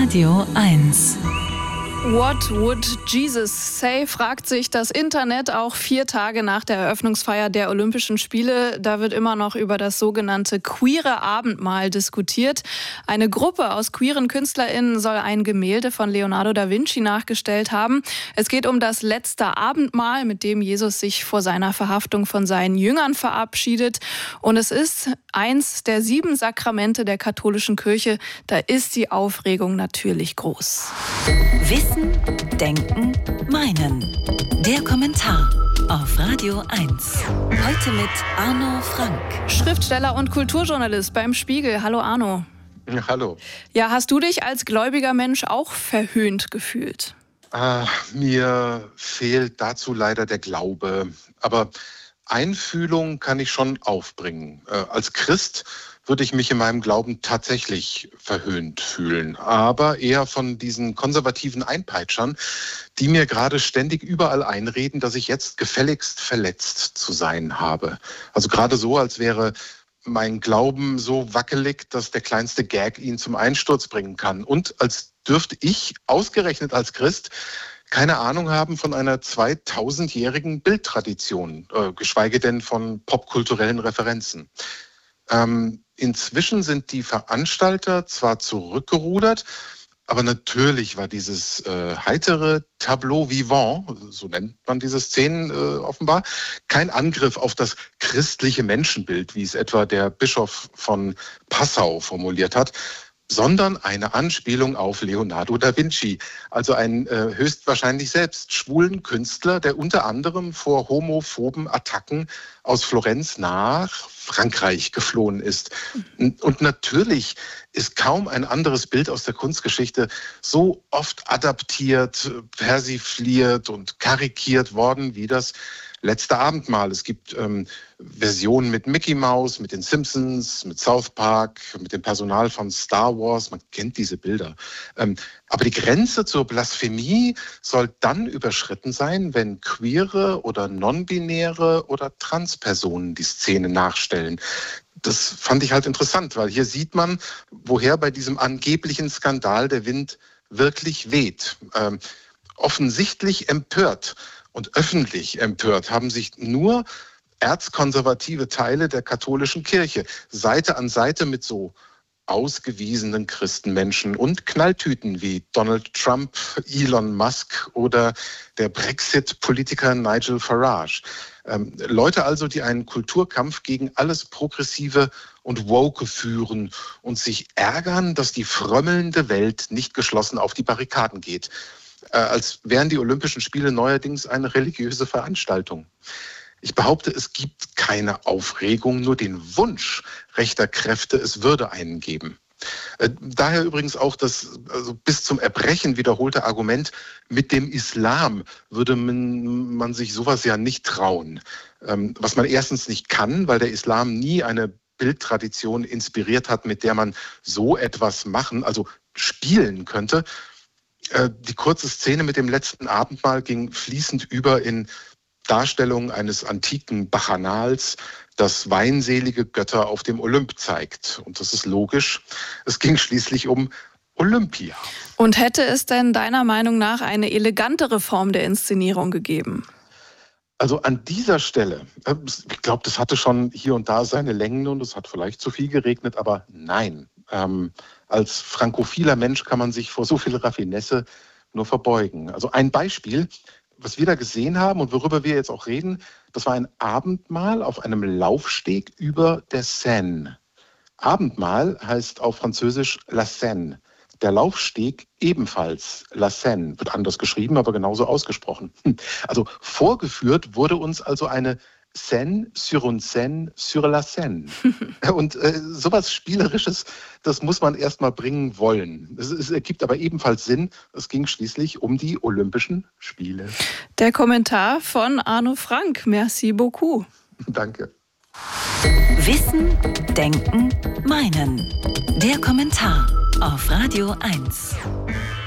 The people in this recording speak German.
Radio 1. What would Jesus say, fragt sich das Internet auch 4 Tage nach der Eröffnungsfeier der Olympischen Spiele. Da wird immer noch über das sogenannte queere Abendmahl diskutiert. Eine Gruppe aus queeren KünstlerInnen soll ein Gemälde von Leonardo da Vinci nachgestellt haben. Es geht um das letzte Abendmahl, mit dem Jesus sich vor seiner Verhaftung von seinen Jüngern verabschiedet. Und es ist eins der 7 Sakramente der katholischen Kirche. Da ist die Aufregung natürlich groß. Wissen, Denken, Meinen. Der Kommentar auf Radio 1. Heute mit Arno Frank. Schriftsteller und Kulturjournalist beim Spiegel. Hallo Arno. Ja, hallo. Ja, hast du dich als gläubiger Mensch auch verhöhnt gefühlt? Mir fehlt dazu leider der Glaube. Aber Einfühlung kann ich schon aufbringen. Als Christ würde ich mich in meinem Glauben tatsächlich verhöhnt fühlen. Aber eher von diesen konservativen Einpeitschern, die mir gerade ständig überall einreden, dass ich jetzt gefälligst verletzt zu sein habe. Also gerade so, als wäre mein Glauben so wackelig, dass der kleinste Gag ihn zum Einsturz bringen kann. Und als dürfte ich, ausgerechnet als Christ, keine Ahnung haben von einer 2000-jährigen Bildtradition, geschweige denn von popkulturellen Referenzen. Inzwischen sind die Veranstalter zwar zurückgerudert, aber natürlich war dieses heitere Tableau vivant, so nennt man diese Szenen offenbar, kein Angriff auf das christliche Menschenbild, wie es etwa der Bischof von Passau formuliert hat, sondern eine Anspielung auf Leonardo da Vinci, also einen höchstwahrscheinlich selbst schwulen Künstler, der unter anderem vor homophoben Attacken aus Florenz nach Frankreich geflohen ist. Und natürlich ist kaum ein anderes Bild aus der Kunstgeschichte so oft adaptiert, persifliert und karikiert worden wie das letzte Abendmahl. Es gibt Versionen mit Mickey Mouse, mit den Simpsons, mit South Park, mit dem Personal von Star Wars. Man kennt diese Bilder. Aber die Grenze zur Blasphemie soll dann überschritten sein, wenn queere oder non-binäre oder Transpersonen die Szene nachstellen. Das fand ich halt interessant, weil hier sieht man, woher bei diesem angeblichen Skandal der Wind wirklich weht. Offensichtlich empört und öffentlich empört haben sich nur erzkonservative Teile der katholischen Kirche, Seite an Seite mit so ausgewiesenen Christenmenschen und Knalltüten wie Donald Trump, Elon Musk oder der Brexit-Politiker Nigel Farage. Leute also, die einen Kulturkampf gegen alles Progressive und Woke führen und sich ärgern, dass die frömmelnde Welt nicht geschlossen auf die Barrikaden geht. Als wären die Olympischen Spiele neuerdings eine religiöse Veranstaltung. Ich behaupte, es gibt keine Aufregung, nur den Wunsch rechter Kräfte, es würde einen geben. Daher übrigens auch das bis zum Erbrechen wiederholte Argument, mit dem Islam würde man sich sowas ja nicht trauen. Was man erstens nicht kann, weil der Islam nie eine Bildtradition inspiriert hat, mit der man so etwas machen, also spielen könnte. Die kurze Szene mit dem letzten Abendmahl ging fließend über in Darstellung eines antiken Bacchanals, das weinselige Götter auf dem Olymp zeigt. Und das ist logisch. Es ging schließlich um Olympia. Und hätte es denn deiner Meinung nach eine elegantere Form der Inszenierung gegeben? Also an dieser Stelle, ich glaube, das hatte schon hier und da seine Längen und es hat vielleicht zu viel geregnet, aber nein. Als frankophiler Mensch kann man sich vor so viel Raffinesse nur verbeugen. Also ein Beispiel, was wir da gesehen haben und worüber wir jetzt auch reden, das war ein Abendmahl auf einem Laufsteg über der Seine. Abendmahl heißt auf Französisch La Seine. Der Laufsteg ebenfalls La Seine, wird anders geschrieben, aber genauso ausgesprochen. Also vorgeführt wurde uns also eine Seine sur une Seine sur la Seine. Und sowas Spielerisches, das muss man erst mal bringen wollen. Es ergibt aber ebenfalls Sinn. Es ging schließlich um die Olympischen Spiele. Der Kommentar von Arno Frank. Merci beaucoup. Danke. Wissen, Denken, Meinen. Der Kommentar auf Radio 1.